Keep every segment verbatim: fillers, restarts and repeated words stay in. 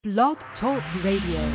Blog Talk Radio.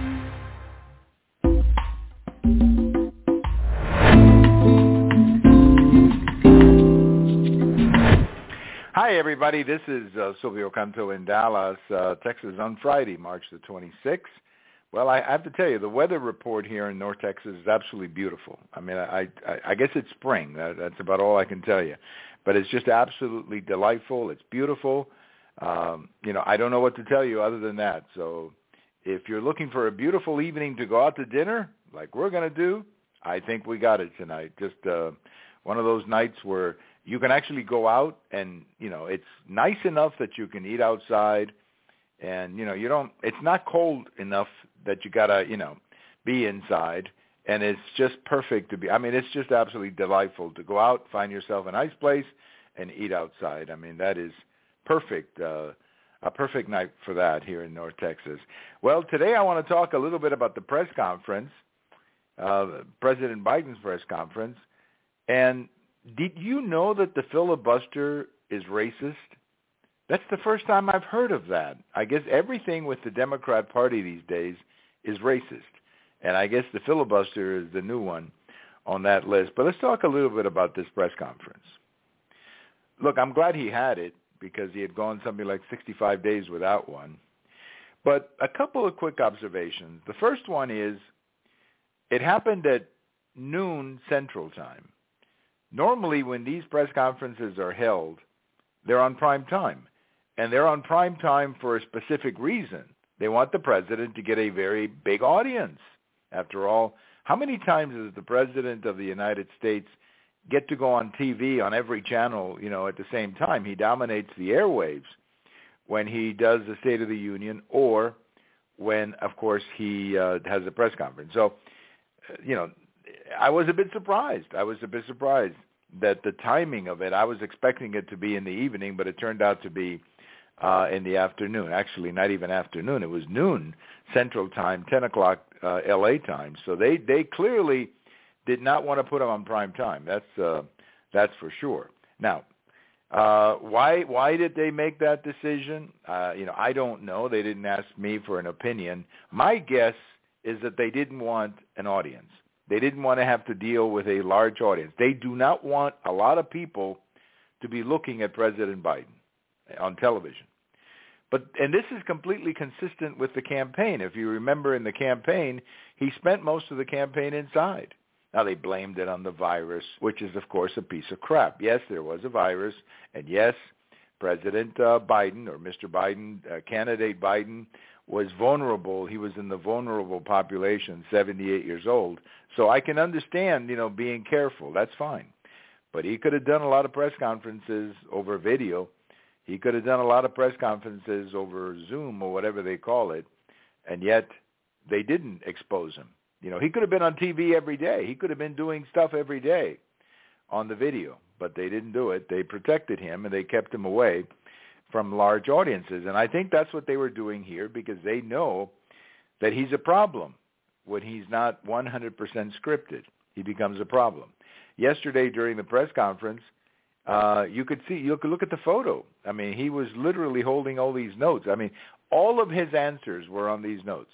Hi, everybody. This is uh, Silvio Canto in Dallas, uh, Texas, on Friday, March the twenty-sixth. Well, I have to tell you, the weather report here in North Texas is absolutely beautiful. I mean, I, I, I guess it's spring. That, that's about all I can tell you. But it's just absolutely delightful. It's beautiful. Um, you know, I don't know what to tell you other than that. So if you're looking for a beautiful evening to go out to dinner, like we're going to do, I think we got it tonight. Just uh, one of those nights where you can actually go out and, you know, it's nice enough that you can eat outside and, you know, you don't, it's not cold enough that you got to, you know, be inside. And it's just perfect to be, I mean, it's just absolutely delightful to go out, find yourself a nice place and eat outside. I mean, that is perfect, uh, a perfect night for that here in North Texas. Well, today I want to talk a little bit about the press conference, uh, President Biden's press conference. And did you know that the filibuster is racist? That's the first time I've heard of that. I guess everything with the Democrat Party these days is racist. And I guess the filibuster is the new one on that list. But let's talk a little bit about this press conference. Look, I'm glad he had it because he had gone something like sixty-five days without one. But a couple of quick observations. The first one is it happened at noon Central Time. Normally, when these press conferences are held, they're on prime time. And they're on prime time for a specific reason. They want the president to get a very big audience. After all, how many times does the president of the United States get to go on T V on every channel, you know, at the same time? He dominates the airwaves when he does the State of the Union or when, of course, he uh, has a press conference. So, you know, I was a bit surprised. I was a bit surprised that the timing of it, I was expecting it to be in the evening, but it turned out to be uh, in the afternoon. Actually, not even afternoon. It was noon Central Time, ten o'clock uh, L A time. So they, they clearly did not want to put him on prime time. That's uh, that's for sure. Now, uh, why why did they make that decision? Uh, you know, I don't know. They didn't ask me for an opinion. My guess is that they didn't want an audience. They didn't want to have to deal with a large audience. They do not want a lot of people to be looking at President Biden on television. But and this is completely consistent with the campaign. If you remember in the campaign, he spent most of the campaign inside. Now, they blamed it on the virus, which is, of course, a piece of crap. Yes, there was a virus, and yes, President uh, Biden or Mister Biden, uh, candidate Biden, was vulnerable. He was in the vulnerable population, seventy-eight years old. So I can understand, you know, being careful. That's fine. But he could have done a lot of press conferences over video. He could have done a lot of press conferences over Zoom or whatever they call it, and yet they didn't expose him. You know, he could have been on T V every day. He could have been doing stuff every day on the video, but they didn't do it. They protected him, and they kept him away from large audiences. And I think that's what they were doing here because they know that he's a problem when he's not one hundred percent scripted. He becomes a problem. Yesterday during the press conference, uh, you could see, you could look at the photo. I mean, he was literally holding all these notes. I mean, all of his answers were on these notes.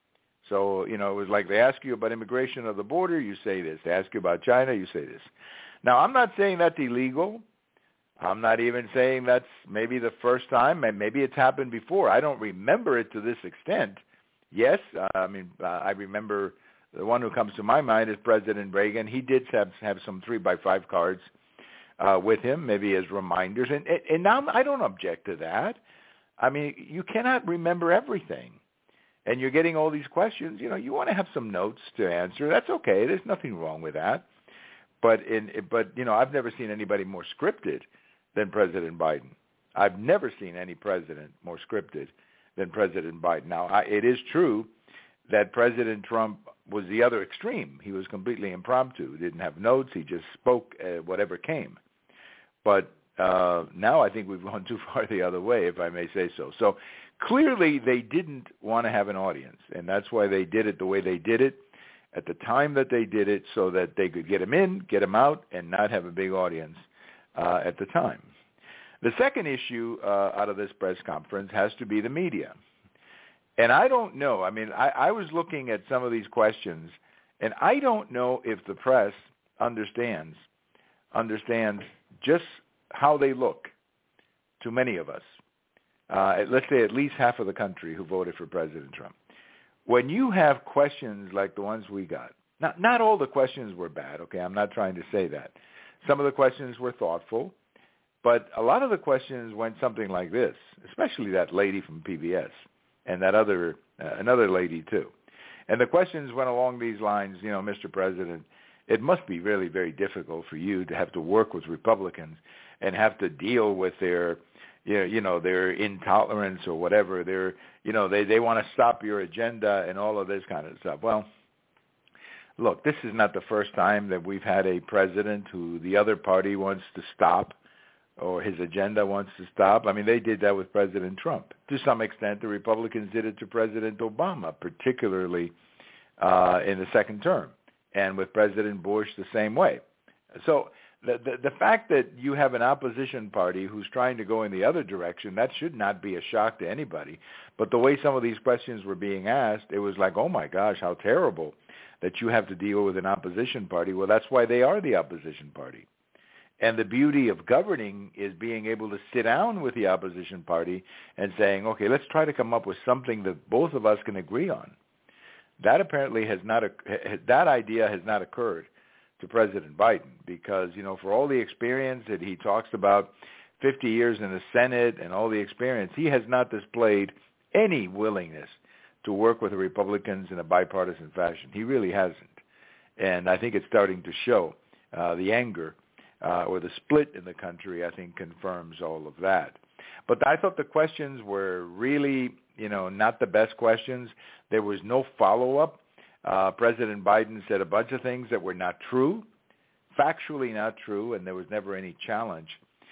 So, you know, it was like they ask you about immigration or the border, you say this. They ask you about China, you say this. Now, I'm not saying that's illegal. I'm not even saying that's maybe the first time. Maybe it's happened before. I don't remember it to this extent. Yes, uh, I mean, uh, I remember the one who comes to my mind is President Reagan. He did have, have some three by five cards uh, with him, maybe as reminders. And, and now I don't object to that. I mean, you cannot remember everything. And you're getting all these questions. You know, you want to have some notes to answer. That's okay. There's nothing wrong with that. But, in, but you know, I've never seen anybody more scripted than President Biden. I've never seen any president more scripted than President Biden. Now, I, it is true that President Trump was the other extreme. He was completely impromptu. He didn't have notes. He just spoke uh, whatever came. But uh, now I think we've gone too far the other way, if I may say so. So clearly they didn't want to have an audience, and that's why they did it the way they did it at the time that they did it so that they could get him in, get him out, and not have a big audience uh, at the time. The second issue uh, out of this press conference has to be the media. And I don't know. I mean, I, I was looking at some of these questions, and I don't know if the press understands understands just how they look to many of us. Uh, let's say at least half of the country who voted for President Trump. When you have questions like the ones we got, not, not all the questions were bad, okay? I'm not trying to say that. Some of the questions were thoughtful, but a lot of the questions went something like this, especially that lady from P B S and that other, uh, another lady too. And the questions went along these lines, you know, Mister President, it must be really very difficult for you to have to work with Republicans and have to deal with their, you know, their intolerance or whatever. Their, you know, they, they want to stop your agenda and all of this kind of stuff. Well, look, this is not the first time that we've had a president who the other party wants to stop or his agenda wants to stop. I mean, they did that with President Trump. To some extent, the Republicans did it to President Obama, particularly uh, in the second term. And with President Bush the same way. So the, the the fact that you have an opposition party who's trying to go in the other direction, that should not be a shock to anybody. But the way some of these questions were being asked, it was like, oh my gosh, how terrible that you have to deal with an opposition party. Well, that's why they are the opposition party. And the beauty of governing is being able to sit down with the opposition party and saying, okay, let's try to come up with something that both of us can agree on. That apparently has not, that idea has not occurred to President Biden because, you know, for all the experience that he talks about, fifty years in the Senate and all the experience, he has not displayed any willingness to work with the Republicans in a bipartisan fashion. He really hasn't. And I think it's starting to show. Uh, the anger uh, or the split in the country, I think, confirms all of that. But I thought the questions were really, you know, not the best questions. There was no follow-up. Uh, President Biden said a bunch of things that were not true, factually not true, and there was never any challenge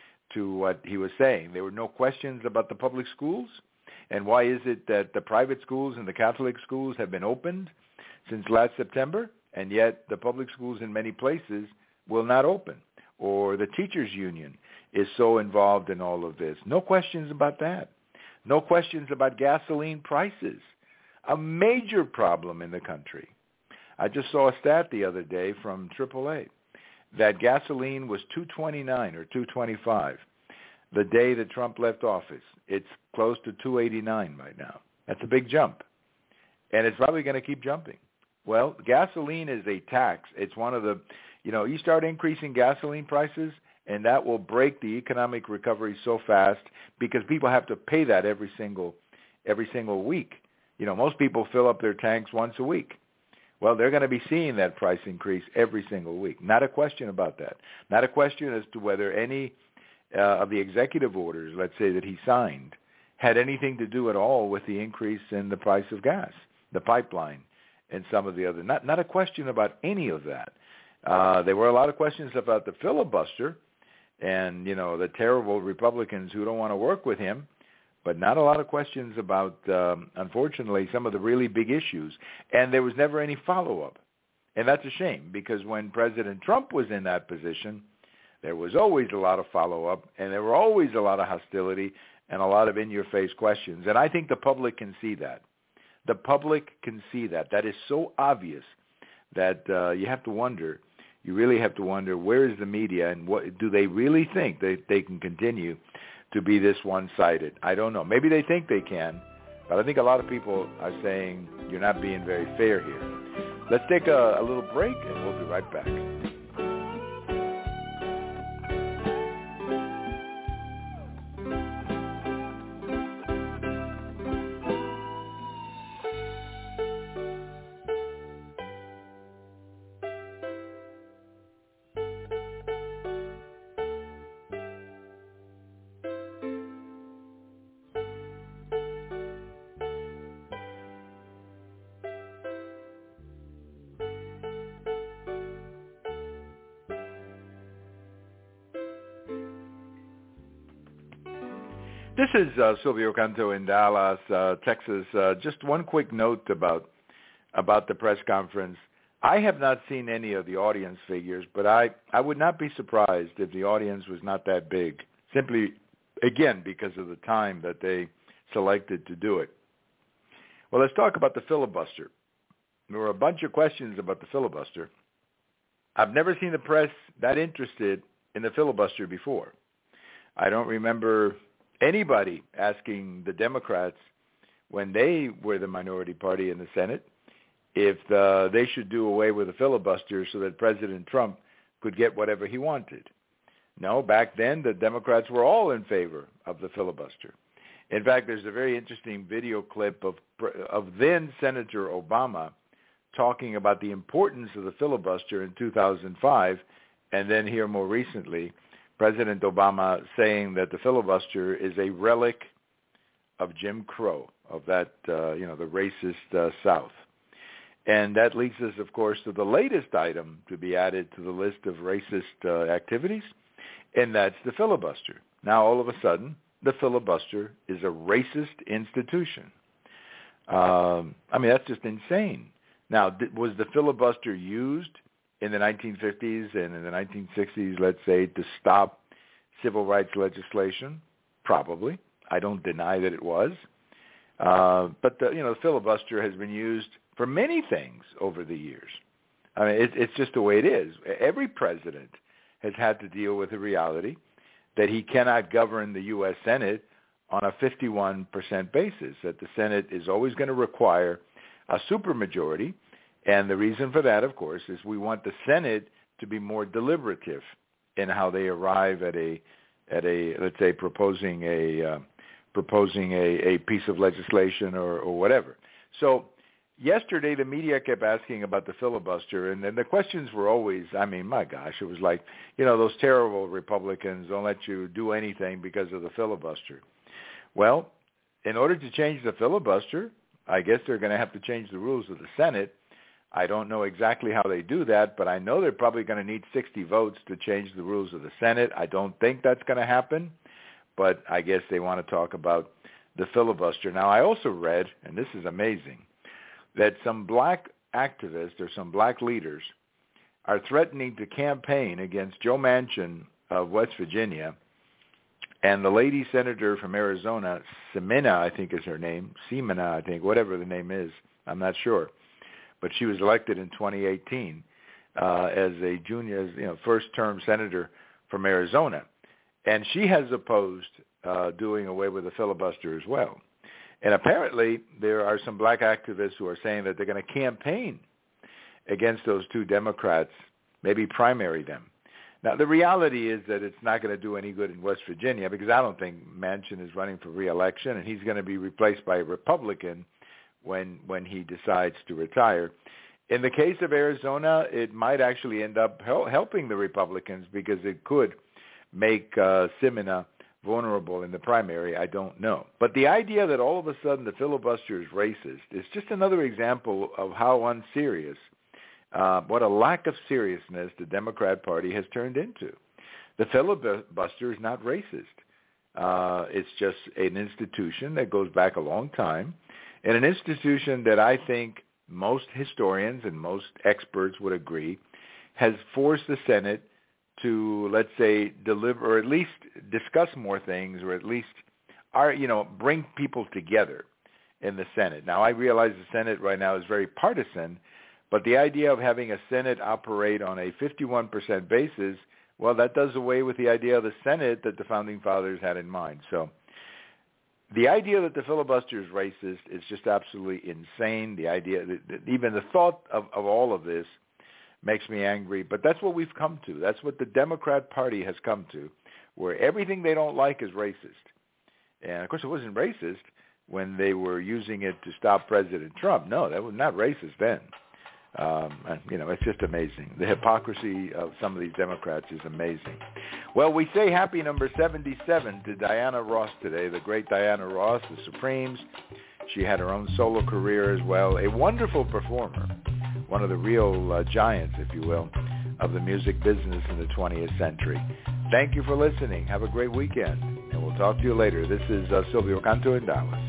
to what he was saying. There were no questions about the public schools, and why is it that the private schools and the Catholic schools have been opened since last September, and yet the public schools in many places will not open, or the teachers' union is so involved in all of this. No questions about that. No questions about gasoline prices, a major problem in the country. I just saw a stat the other day from triple A that gasoline was two twenty-nine or two twenty-five the day that Trump left office. It's close to two eighty-nine right now. That's a big jump, and it's probably going to keep jumping. Well, gasoline is a tax. It's one of the, you know, you start increasing gasoline prices, and that will break the economic recovery so fast because people have to pay that every single every single week. You know, most people fill up their tanks once a week. Well, they're going to be seeing that price increase every single week. Not a question about that. Not a question as to whether any uh, of the executive orders, let's say, that he signed, had anything to do at all with the increase in the price of gas, the pipeline, and some of the other. Not, not a question about any of that. Uh, there were a lot of questions about the filibuster and, you know, the terrible Republicans who don't want to work with him, but not a lot of questions about, um, unfortunately, some of the really big issues. And there was never any follow-up. And that's a shame because when President Trump was in that position, there was always a lot of follow-up, and there were always a lot of hostility and a lot of in-your-face questions. And I think the public can see that. The public can see that. That is so obvious that uh, you have to wonder, you really have to wonder, where is the media and what do they really think that they can continue to be this one-sided? I don't know. Maybe they think they can, but I think a lot of people are saying you're not being very fair here. Let's take a, a little break, and we'll be right back. This is uh, Silvio Canto in Dallas, uh, Texas. Uh, just one quick note about about the press conference. I have not seen any of the audience figures, but I, I would not be surprised if the audience was not that big, simply, again, because of the time that they selected to do it. Well, let's talk about the filibuster. There were a bunch of questions about the filibuster. I've never seen the press that interested in the filibuster before. I don't remember anybody asking the Democrats when they were the minority party in the Senate if the, they should do away with the filibuster so that President Trump could get whatever he wanted. No, back then the Democrats were all in favor of the filibuster. In fact, there's a very interesting video clip of of then Senator Obama talking about the importance of the filibuster in two thousand five, and then here more recently, President Obama saying that the filibuster is a relic of Jim Crow, of that, uh, you know, the racist uh, South. And that leads us, of course, to the latest item to be added to the list of racist uh, activities, and that's the filibuster. Now, all of a sudden, the filibuster is a racist institution. Um, I mean, that's just insane. Now, th- was the filibuster used in the nineteen fifties and in the nineteen sixties, let's say, to stop civil rights legislation? Probably. I don't deny that it was. Uh, but, the, you know, the filibuster has been used for many things over the years. I mean, it, it's just the way it is. Every president has had to deal with the reality that he cannot govern the U S Senate on a fifty-one percent basis, that the Senate is always going to require a supermajority. And the reason for that, of course, is we want the Senate to be more deliberative in how they arrive at a, at a let's say, proposing a uh, proposing a, a piece of legislation or, or whatever. So yesterday, the media kept asking about the filibuster, and then the questions were always, I mean, my gosh, it was like, you know, those terrible Republicans don't let you do anything because of the filibuster. Well, in order to change the filibuster, I guess they're going to have to change the rules of the Senate. I don't know exactly how they do that, but I know they're probably going to need sixty votes to change the rules of the Senate. I don't think that's going to happen, but I guess they want to talk about the filibuster. Now, I also read, and this is amazing, that some black activists or some black leaders are threatening to campaign against Joe Manchin of West Virginia and the lady senator from Arizona, Semina, I think is her name, Semina, I think, whatever the name is, I'm not sure. But she was elected in twenty eighteen uh, as a junior, you know, first-term senator from Arizona. And she has opposed uh, doing away with the filibuster as well. And apparently there are some black activists who are saying that they're going to campaign against those two Democrats, maybe primary them. Now, the reality is that it's not going to do any good in West Virginia because I don't think Manchin is running for re-election, and he's going to be replaced by a Republican when when he decides to retire. In the case of Arizona, it might actually end up hel- helping the Republicans because it could make uh, Semina vulnerable in the primary. I don't know. But the idea that all of a sudden the filibuster is racist is just another example of how unserious, uh, what a lack of seriousness the Democrat Party has turned into. The filibuster is not racist. Uh, it's just an institution that goes back a long time, and an institution that I think most historians and most experts would agree has forced the Senate to, let's say, deliver or at least discuss more things, or at least, are you know, bring people together in the Senate. Now, I realize the Senate right now is very partisan, but the idea of having a Senate operate on a fifty-one percent basis, well, that does away with the idea of the Senate that the Founding Fathers had in mind. So the idea that the filibuster is racist is just absolutely insane. The idea, that even the thought of, of all of this makes me angry, but that's what we've come to. That's what the Democrat Party has come to, where everything they don't like is racist. And, of course, it wasn't racist when they were using it to stop President Trump. No, that was not racist then. Um, and, you know, it's just amazing. The hypocrisy of some of these Democrats is amazing. Well, we say happy number seventy-seven to Diana Ross today, the great Diana Ross, the Supremes. She had her own solo career as well, a wonderful performer, one of the real uh, giants, if you will, of the music business in the twentieth century. Thank you for listening. Have a great weekend, and we'll talk to you later. This is uh, Silvio Canto in Dallas.